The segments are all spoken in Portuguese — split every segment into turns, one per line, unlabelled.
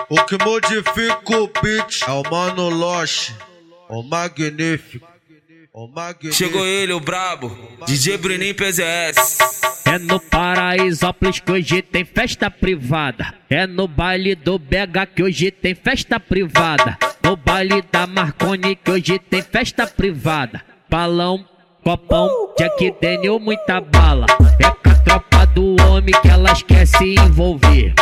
O que modifica o beat é o Mano Loche, o magnífico, o magnífico.
Chegou ele, o brabo, DJ Bruninho PZS.
É no Paraisópolis que hoje tem festa privada. É no baile do BH que hoje tem festa privada. No baile da Marconi que hoje tem festa privada. Balão, copão, Jack Daniel, muita bala. É com a tropa do homem que elas quer se envolver.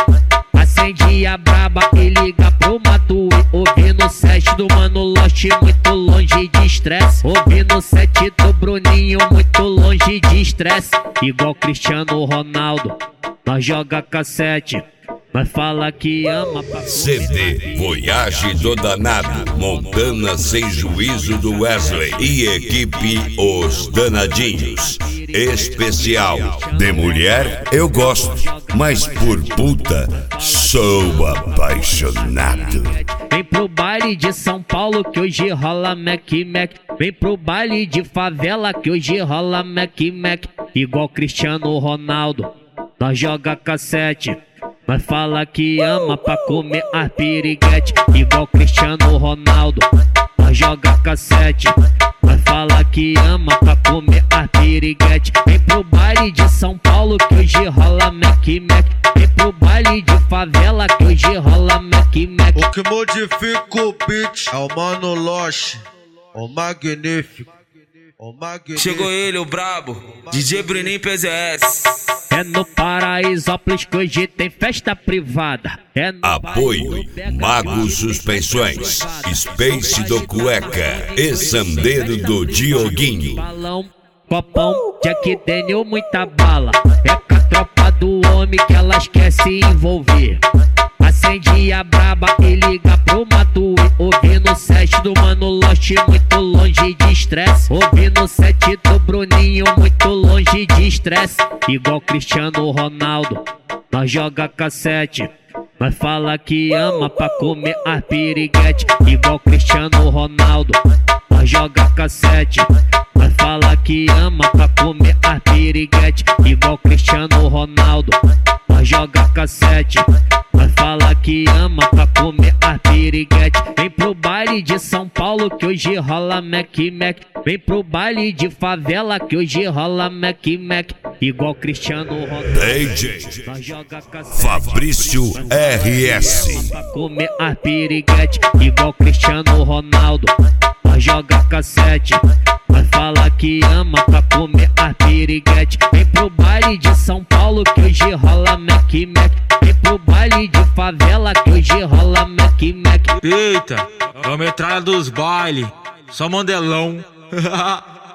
Acende a braba e liga pro Matue. Ouvindo o set do Mano Loche, muito longe de estresse. Ouvindo o set do Bruninho, muito longe de estresse. Igual Cristiano Ronaldo, nós joga cassete, nós fala que ama pra
CD Voyage do Danado, Montana Sem Juízo do Wesley e equipe Os Danadinhos. Especial de mulher eu gosto, mas por puta sou apaixonado.
Vem pro baile de São Paulo que hoje rola Mac Mac. Vem pro baile de favela que hoje rola Mac Mac. Igual Cristiano Ronaldo, nós joga cassete, nós fala que ama pra comer as piriguete. Igual Cristiano Ronaldo, nós joga cassete, nós fala que ama pra comer as piriguete. Vem pro baile de São Paulo que hoje rola Mac Mac. Vem pro baile de favela que hoje rola Mac Mac.
O que modifica o beat é o Mano Loche, o magnífico, o magnífico.
Chegou ele, o brabo, DJ Bruninho PZS.
É no Paraisópolis que hoje tem festa privada. É no
Apoio Mago Suspensões, Space do Cueca e Sandeiro do Dioguinho.
Balão, copão, Jack Daniel, muita bala. É com a tropa do homem que elas quer se envolver. Acende a braba e liga pro Matue. Ouvindo o set do Mano Loche, muito longe de estresse. Ouvindo o set do Bruninho, muito longe de estresse. Igual Cristiano Ronaldo, nós joga cassete, nós fala que ama pra comer as piriguete. Igual Cristiano Ronaldo, nós joga cassete, nós fala que ama pra comer as piriguete. Igual Cristiano Ronaldo, nós joga cassete, nós fala que ama pra comer as piriguete. Vem pro baile de São Paulo que hoje rola Mac Mac. Vem pro baile de favela que hoje rola Mac Mac. Igual Cristiano Ronaldo,
DJ
nós joga cassete,
Fabrício RS.
pra comer as piriguete. Igual Cristiano Ronaldo, nós joga cassete, nós fala que ama pra comer as piriguete. Vem pro baile de São Paulo que hoje rola Mac Mac. Vem pro baile de favela que hoje rola Mac Mac.
Eita, é a metralha dos baile, só mandelão.